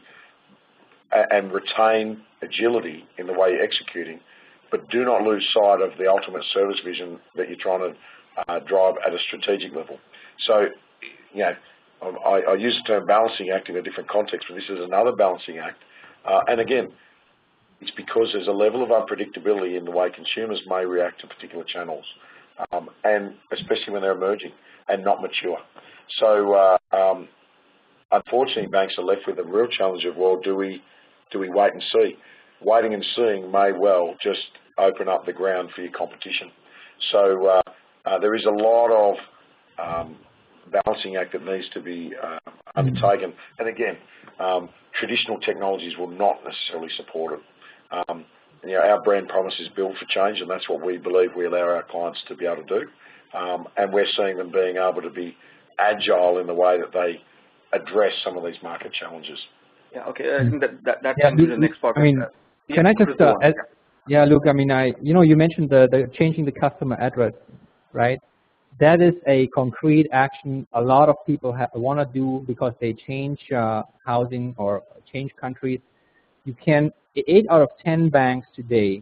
C: and retain agility in the way you're executing, but do not lose sight of the ultimate service vision that you're trying to uh, drive at a strategic level. So, you know, I, I use the term balancing act in a different context, but this is another balancing act. Uh, and again, it's because there's a level of unpredictability in the way consumers may react to particular channels, um, and especially when they're emerging and not mature. So, uh, um, unfortunately, banks are left with a real challenge of, well, do we do we wait and see? Waiting and seeing may well just open up the ground for your competition. So uh, uh, there is a lot of um, balancing act that needs to be uh, undertaken. And again, um, traditional technologies will not necessarily support it. Um, you know, our brand promise is built for change, and that's what we believe we allow our clients to be able to do. Um, and we're seeing them being able to be agile in the way that they address some of these market challenges.
A: Yeah, okay. I think that that, that
D: yeah,
A: comes to the next part.
D: I mean,
A: yeah,
D: can I just, uh, add, yeah, look, I mean, I, you know, you mentioned the, the changing the customer address, right? That is a concrete action a lot of people want to do because they change uh, housing or change countries. You can, eight out of ten banks today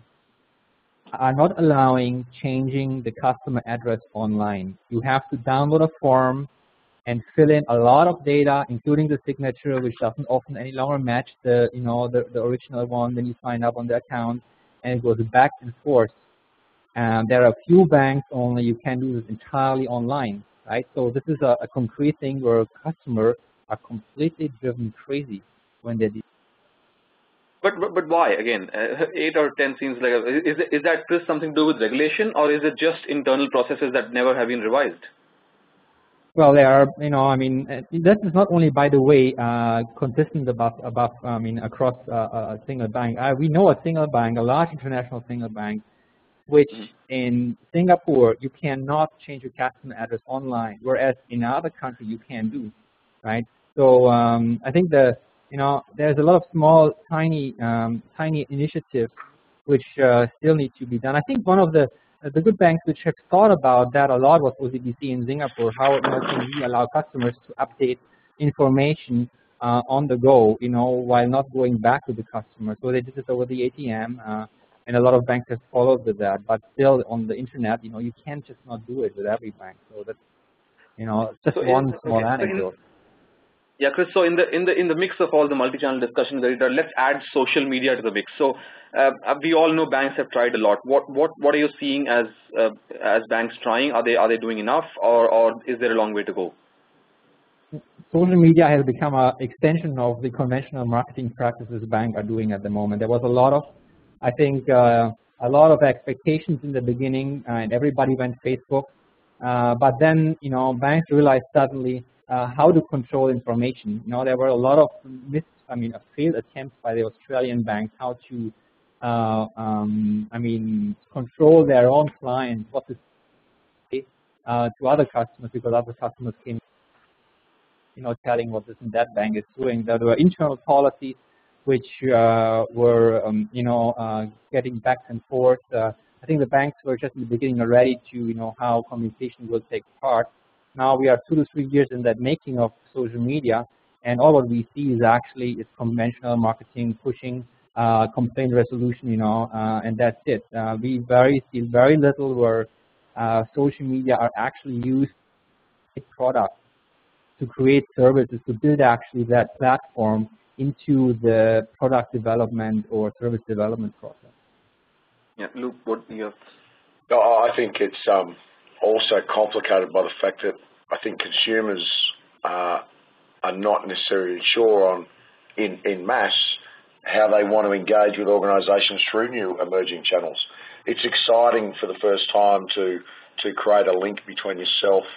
D: are not allowing changing the customer address online. You have to download a form and fill in a lot of data, including the signature, which doesn't often any longer match the, you know, the, the original one when you sign up on the account, and it goes back and forth. And there are a few banks only you can do this entirely online, right? So this is a, a concrete thing where customers are completely driven crazy when they do.
A: But, but but why again? Uh, eight or ten seems like a, is is that just something to do with regulation, or is it just internal processes that never have been revised?
D: Well, there are, you know, I mean, this is not only, by the way, uh, consistent above, above, I mean, across uh, a single bank. Uh, we know a single bank, a large international single bank, which in Singapore, you cannot change your customer address online, whereas in other countries you can do, right? So um, I think the, you know, there's a lot of small, tiny, um, tiny initiatives which uh, still need to be done. I think one of the The good banks which have thought about that a lot was O C B C in Singapore. How, you know, can we allow customers to update information uh, on the go, you know, while not going back to the customer? So they did this over the A T M, uh, and a lot of banks have followed with that. But still, on the internet, you know, you can't just not do it with every bank. So that's, you know, just
A: so
D: one
A: in,
D: small
A: okay,
D: anecdote.
A: So in, yeah, Chris. So in the in the in the mix of all the multi-channel discussion, let's add social media to the mix. So uh, we all know banks have tried a lot. What what what are you seeing as uh, as banks trying? Are they are they doing enough, or or is there a long way to go?
D: Social media has become an extension of the conventional marketing practices banks are doing at the moment. There was a lot of, I think, uh, a lot of expectations in the beginning, and everybody went Facebook. Uh, but then, you know, banks realized suddenly uh, how to control information. You know, there were a lot of mis, I mean, failed attempts by the Australian banks how to, uh, um, I mean, control their own clients, what to say uh, to other customers, because other customers came, you know, telling what this and that bank is doing. There were internal policies which uh, were, um, you know, uh, getting back and forth. Uh, I think the banks were just in the beginning ready to, you know, how communication will take part. Now we are two to three years in that making of social media, and all what we see is actually is conventional marketing pushing uh, complaint resolution, you know, uh, and that's it. Uh, we very see very little where uh, social media are actually used in products to create services, to build actually that platform into the product development or service development process.
A: Yeah, Luke, what do you have?
C: I think it's um, also complicated by the fact that I think consumers uh, are not necessarily sure on, in, in mass, how they want to engage with organisations through new emerging channels. It's exciting for the first time to, to create a link between yourself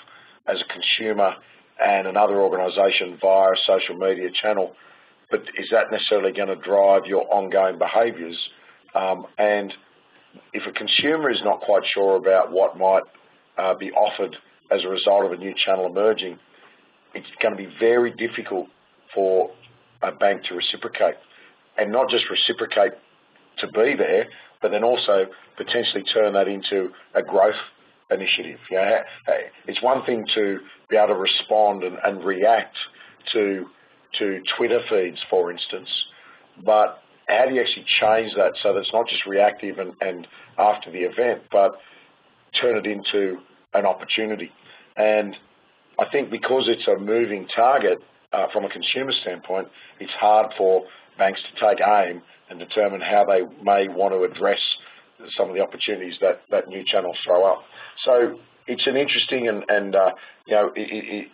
C: as a consumer and another organisation via a social media channel, but is that necessarily going to drive your ongoing behaviours? Um, and if a consumer is not quite sure about what might uh, be offered as a result of a new channel emerging, it's going to be very difficult for a bank to reciprocate, and not just reciprocate to be there, but then also potentially turn that into a growth initiative. You know, it's one thing to be able to respond and, and react to to Twitter feeds, for instance, but how do you actually change that so that it's not just reactive and, and after the event, but turn it into an opportunity? And I think because it's a moving target uh, from a consumer standpoint, it's hard for banks to take aim and determine how they may want to address some of the opportunities that, that new channels throw up. So it's an interesting and, and uh, you know, it, it, it,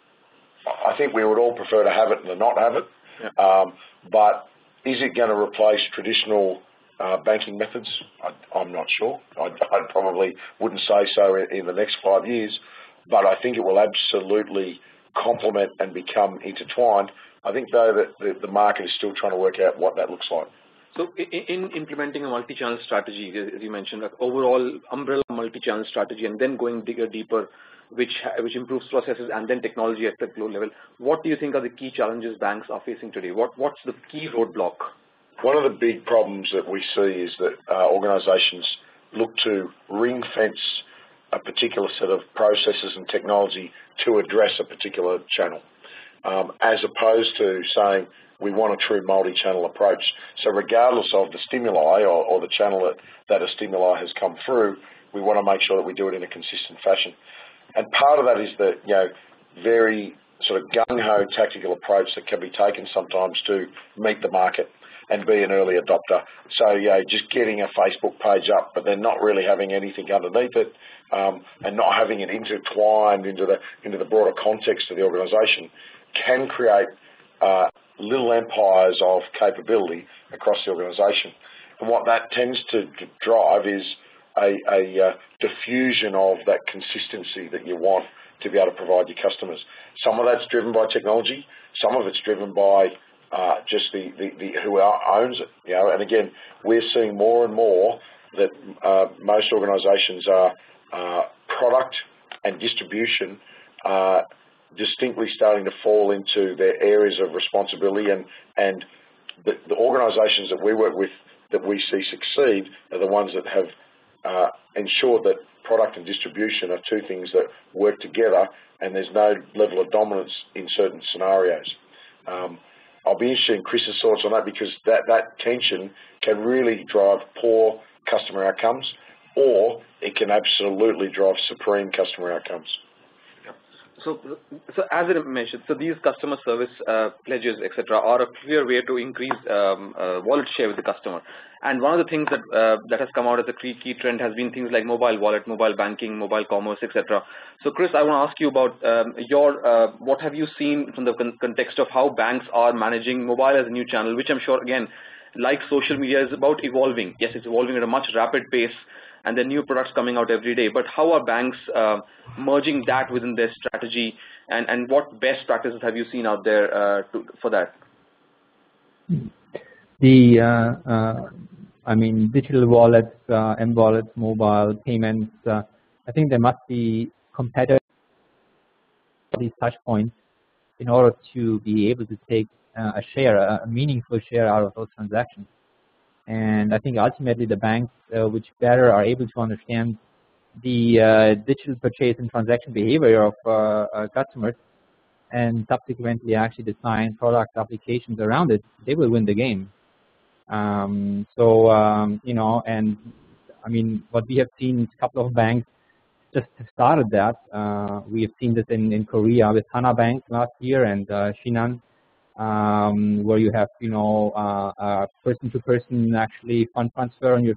C: I think we would all prefer to have it than not have it. Yeah. Um, but is it going to replace traditional uh, banking methods? I, I'm not sure. I, I probably wouldn't say so in, in the next five years, but I think it will absolutely complement and become intertwined. I think, though, that the, the market is still trying to work out what that looks like.
A: So in, in implementing a multi-channel strategy, as you mentioned, like overall umbrella multi-channel strategy, and then going digger deeper, which which improves processes and then technology at the global level, what do you think are the key challenges banks are facing today? What What's the key roadblock?
C: One of the big problems that we see is that uh, organisations look to ring-fence a particular set of processes and technology to address a particular channel, um, as opposed to saying we want a true multi-channel approach. So regardless of the stimuli or, or the channel that, that a stimuli has come through, we want to make sure that we do it in a consistent fashion. And part of that is the you know very sort of gung-ho tactical approach that can be taken sometimes to meet the market and be an early adopter. So, you know, just getting a Facebook page up, but then not really having anything underneath it, um, and not having it intertwined into the into the broader context of the organisation can create uh, little empires of capability across the organisation. And what that tends to drive is a, a uh, diffusion of that consistency that you want to be able to provide your customers. Some of that's driven by technology. Some of it's driven by uh, just the, the, the who owns it. You know, and again, we're seeing more and more that uh, most organisations are uh, product and distribution uh, distinctly starting to fall into their areas of responsibility, and and the, the organisations that we work with that we see succeed are the ones that have uh, ensured that product and distribution are two things that work together, and there's no level of dominance in certain scenarios. Um, I'll be interested in Chris's thoughts on that, because that, that tension can really drive poor customer outcomes, or it can absolutely drive supreme customer outcomes.
A: So, so as I mentioned, so these customer service uh, pledges, et cetera, are a clear way to increase um, uh, wallet share with the customer. And one of the things that uh, that has come out as a key, key trend has been things like mobile wallet, mobile banking, mobile commerce, et cetera. So, Chris, I want to ask you about um, your uh, what have you seen from the con context of how banks are managing mobile as a new channel, which I'm sure, again, like social media, is about evolving. Yes, it's evolving at a much rapid pace, and there are new products coming out every day. But how are banks uh, merging that within their strategy, and, and what best practices have you seen out there uh, to, for that?
D: The, uh, uh, I mean, digital wallets, uh, M-wallets, mobile payments, uh, I think there must be competitive these touch points in order to be able to take uh, a share, a meaningful share out of those transactions. And I think ultimately the banks uh, which better are able to understand the uh, digital purchase and transaction behavior of uh, uh, customers, and subsequently actually design product applications around it, they will win the game. Um, so, um, you know, and I mean, what we have seen is a couple of banks just have started that. Uh, we have seen this in, in Korea with Hana Bank last year, and uh, Shinhan. Um, where you have, you know, uh, uh, person-to-person actually fund transfer on your,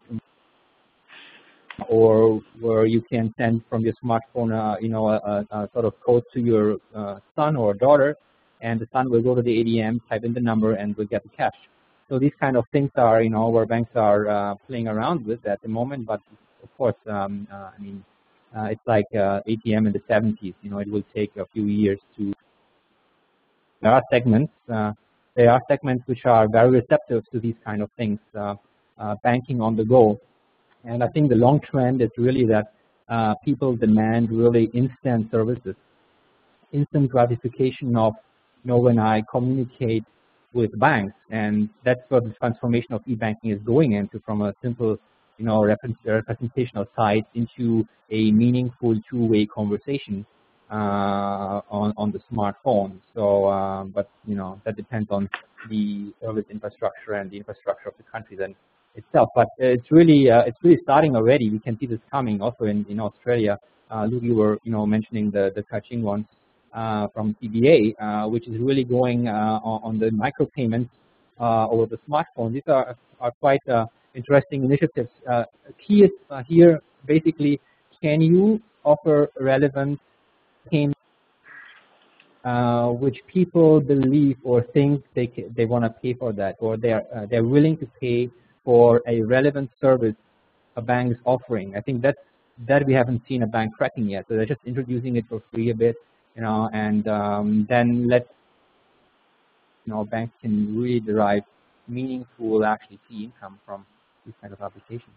D: or where you can send from your smartphone, uh, you know, a, a sort of code to your uh, son or daughter, and the son will go to the A T M, type in the number, and will get the cash. So these kind of things are, you know, where banks are uh, playing around with at the moment. But of course, um, uh, I mean, uh, it's like uh, A T M in the seventies. You know, it will take a few years to. There are segments. Uh, there are segments which are very receptive to these kind of things, uh, uh, banking on the go. And I think the long trend is really that uh, people demand really instant services, instant gratification of, you know, when I communicate with banks, and that's where the transformation of e-banking is going into, from a simple, you know, representational site into a meaningful two-way conversation uh, on on the smartphone. So, uh, but you know, that depends on the service infrastructure and the infrastructure of the country then itself. But it's really uh, it's really starting already. We can see this coming also in in Australia. Uh, Luke, you were you know mentioning the the Kaching one. Uh, from C B A, uh, which is really going uh, on, on the micropayments uh, over the smartphone. These are, are quite uh, interesting initiatives. Uh, key is uh, here basically, can you offer relevant payments uh, which people believe or think they they want to pay for that, or they're uh, they're willing to pay for a relevant service a bank is offering. I think that's that we haven't seen a bank cracking yet. So they're just introducing it for free a bit. You know, and um, then let you know banks can really derive meaningful, actually, fee income from these kind of applications.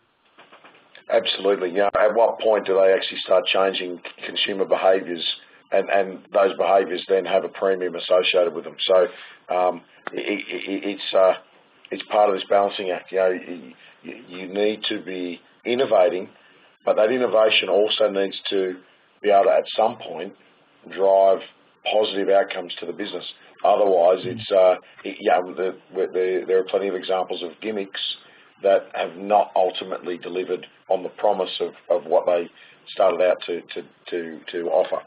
C: Absolutely. Yeah. At what point do they actually start changing consumer behaviours, and and those behaviours then have a premium associated with them? So um, it, it, it's uh, it's part of this balancing act. You know, you, you need to be innovating, but that innovation also needs to be able to, at some point, drive positive outcomes to the business. Otherwise, it's uh, it, yeah, the, the, there are plenty of examples of gimmicks that have not ultimately delivered on the promise of, of what they started out to to to, to offer.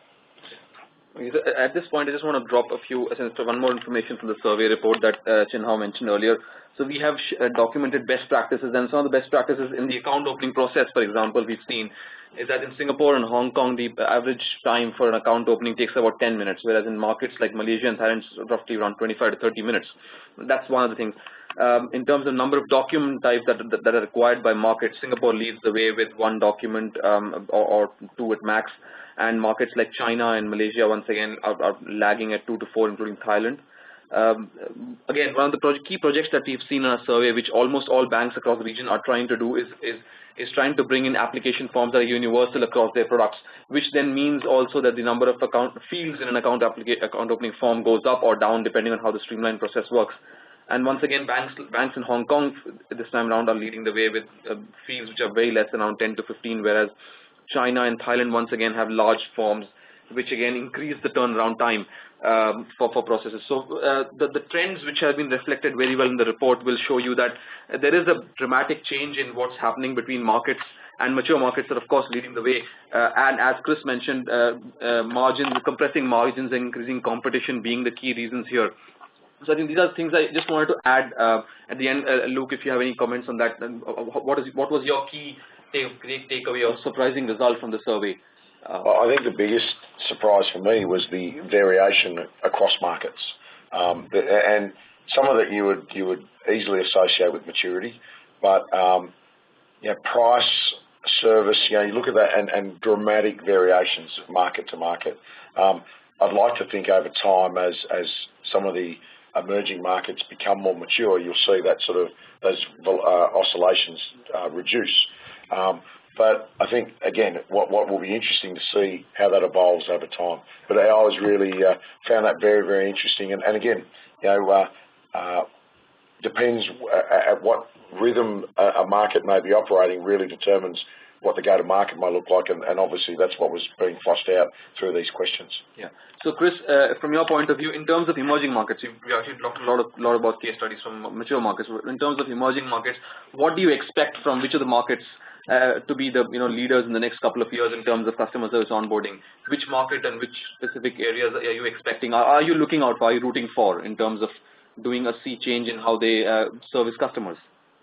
A: At this point, I just want to drop a few, one more information from the survey report that uh, Chin Hao mentioned earlier. So we have sh uh, documented best practices, and some of the best practices in the account opening process, for example, we've seen is that in Singapore and Hong Kong, the average time for an account opening takes about ten minutes, whereas in markets like Malaysia and Thailand, it's roughly around twenty-five to thirty minutes. That's one of the things. Um, in terms of number of document types that, that, that are required by markets, Singapore leads the way with one document um, or, or two at max, and markets like China and Malaysia, once again, are, are lagging at two to four, including Thailand. Um, again, one of the project, key projects that we've seen in our survey, which almost all banks across the region are trying to do, is, is, is trying to bring in application forms that are universal across their products, which then means also that the number of account fields in an account, account opening form goes up or down depending on how the streamlined process works. And once again, banks banks in Hong Kong this time around are leading the way with uh, fees which are very less, around ten to fifteen, whereas China and Thailand once again have large forms, which again increase the turnaround time um, for, for processes. So uh, the, the trends which have been reflected very well in the report will show you that uh, there is a dramatic change in what's happening between markets, and mature markets are of course leading the way. Uh, and as Chris mentioned, uh, uh, margins, compressing margins and increasing competition being the key reasons here. So I think these are things I just wanted to add uh, at the end. Uh, Luke, if you have any comments on that, then what is what was your key take, takeaway or surprising result from the survey? Uh,
C: well, I think the biggest surprise for me was the variation across markets, um, the, and some of it you would you would easily associate with maturity, but um, you know, price, service, you know, you look at that, and, and dramatic variations market to market. Um, I'd like to think over time, as as some of the emerging markets become more mature, you'll see that sort of those uh, oscillations uh, reduce. Um, but I think, again, what, what will be interesting to see how that evolves over time. But I always really uh, found that very, very interesting. And, and again, you know, uh, uh, depends at what rhythm a market may be operating really determines what the go-to-market might look like, and, and obviously that's what was being flushed out through these questions.
A: Yeah. So, Chris, uh, from your point of view, in terms of emerging markets, we actually talked a lot, of, lot about case studies from mature markets. In terms of emerging markets, what do you expect from which of the markets uh, to be the you know leaders in the next couple of years in terms of customer service onboarding? Which market and which specific areas are you expecting? Are, are you looking out for? Are you rooting for in terms of doing a sea change in how they uh, service customers?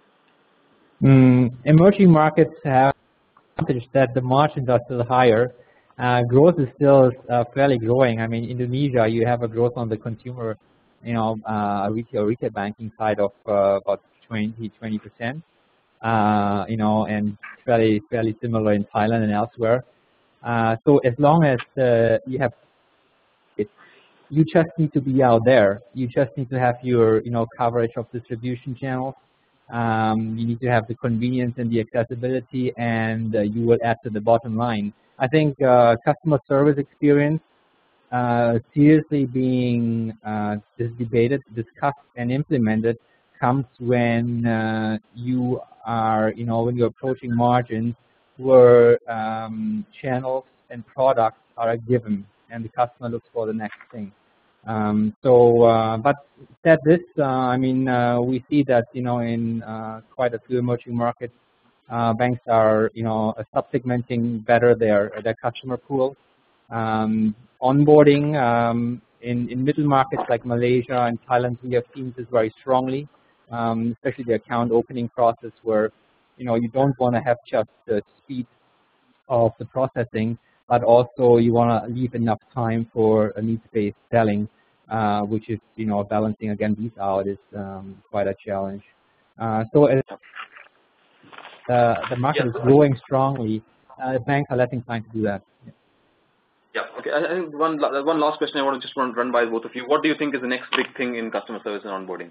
D: Mm, emerging markets have that the margins are still higher. Uh, growth is still uh, fairly growing. I mean, Indonesia, you have a growth on the consumer, you know, uh, retail retail banking side of uh, about twenty percent. uh, you know, and fairly fairly similar in Thailand and elsewhere. Uh, so as long as uh, you have it, you just need to be out there. You just need to have your, you know, coverage of distribution channels. Um, you need to have the convenience and the accessibility, and uh, you will add to the bottom line. I think uh, customer service experience uh, seriously being uh, debated, discussed, and implemented comes when uh, you are, you know, when you're approaching margins where um, channels and products are a given, and the customer looks for the next thing. Um, so, uh, but said this, uh, I mean, uh, we see that, you know, in uh, quite a few emerging markets, uh, banks are, you know, sub-segmenting better their their customer pool. Um, onboarding um, in in middle markets like Malaysia and Thailand, we have seen this very strongly, um, especially the account opening process, where, you know, you don't want to have just the speed of the processing, but also you want to leave enough time for a needs-based selling, uh, which is, you know, balancing again these out is um, quite a challenge. Uh, so as uh, the market
A: yeah.
D: is growing strongly, uh, banks are letting clients do that. Yeah.
A: Yeah. Okay. I think one one last question I want to just run, run by both of you. What do you think is the next big thing in customer service and onboarding?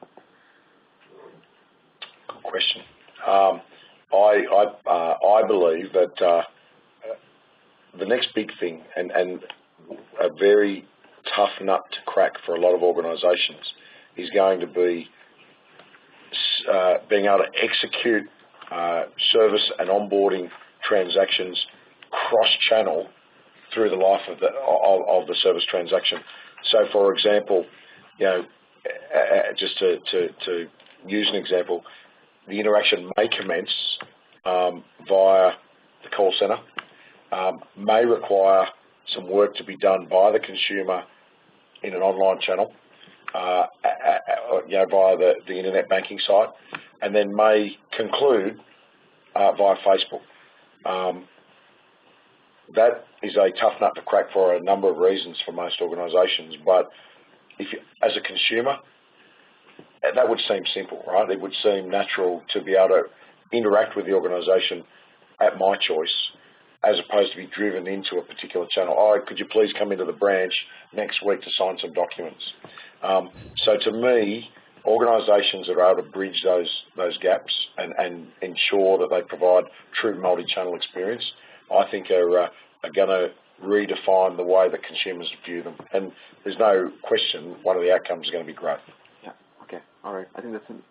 C: Good question. Um, I I uh, I believe that uh, the next big thing, and and a very tough nut to crack for a lot of organisations, is going to be uh, being able to execute uh, service and onboarding transactions cross-channel through the life of the of, of the service transaction. So, for example, you know, uh, just to, to to use an example, the interaction may commence um, via the call centre, um, may require some work to be done by the consumer in an online channel, uh, you know, via the, the internet banking site, and then may conclude uh, via Facebook. Um, that is a tough nut to crack for a number of reasons for most organisations, but if you, as a consumer, that would seem simple, right? It would seem natural to be able to interact with the organisation at my choice, as opposed to be driven into a particular channel. Oh, could you please come into the branch next week to sign some documents? Um, so to me, organisations that are able to bridge those those gaps and, and ensure that they provide true multi-channel experience, I think are, uh, are going to redefine the way that consumers view them. And there's no question one of the outcomes is going to be growth.
A: Yeah. Okay. All right. I think that's. An,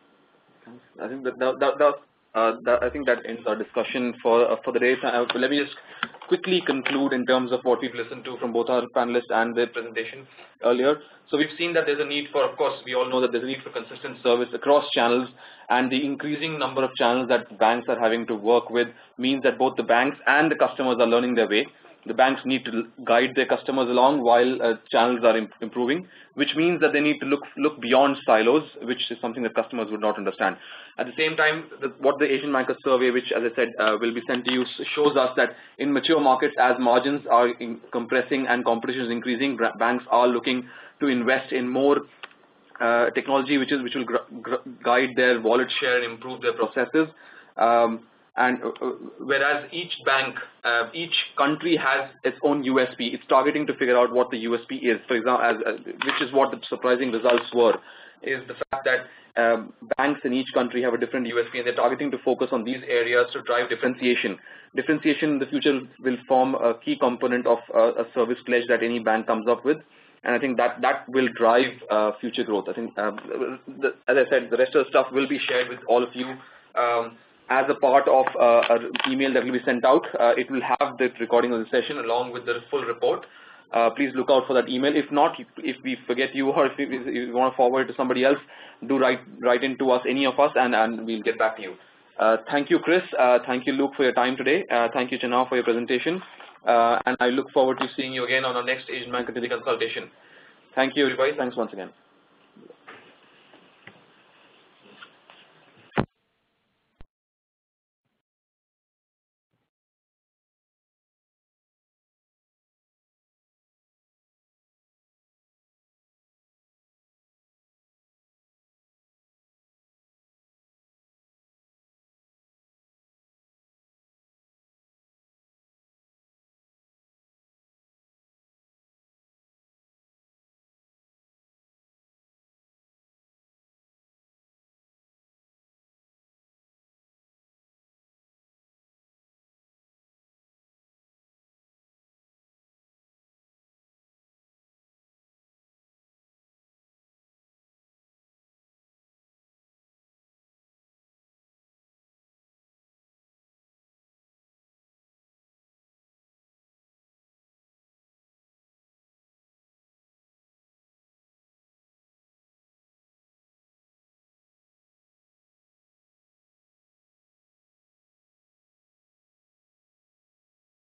A: I think that that, that, that Uh, that, I think that ends our discussion for uh, for the day. Uh, let me just quickly conclude in terms of what we've listened to from both our panelists and their presentation earlier. So we've seen that there's a need for, of course, we all know that there's a need for consistent service across channels, and the increasing number of channels that banks are having to work with means that both the banks and the customers are learning their way. The banks need to guide their customers along while uh, channels are imp improving, which means that they need to look look beyond silos, which is something that customers would not understand. At the same time, the, what the Asian Banker survey, which, as I said, uh, will be sent to you, shows us that in mature markets, as margins are in compressing and competition is increasing, banks are looking to invest in more uh, technology, which is which will guide their wallet share and improve their processes. Um, And uh, whereas each bank, uh, each country has its own U S P, it's targeting to figure out what the U S P is. For example, as, uh, which is what the surprising results were, is the fact that um, banks in each country have a different U S P, and they're targeting to focus on these areas to drive differentiation. Differentiation in the future will form a key component of uh, a service pledge that any bank comes up with. And I think that that will drive uh, future growth. I think, um, the, as I said, the rest of the stuff will be shared with all of you. Um, As a part of uh, an email that will be sent out, uh, it will have the recording of the session along with the full report. Uh, please look out for that email. If not, if we forget you or if you, if you want to forward it to somebody else, do write write in to us, any of us, and, and we'll get back to you. Uh, thank you, Chris. Uh, thank you, Luke, for your time today. Uh, thank you, Chenhao, for your presentation. Uh, and I look forward to seeing you again on our next Asian Banker Consultation. Thank you, everybody. Thanks once again.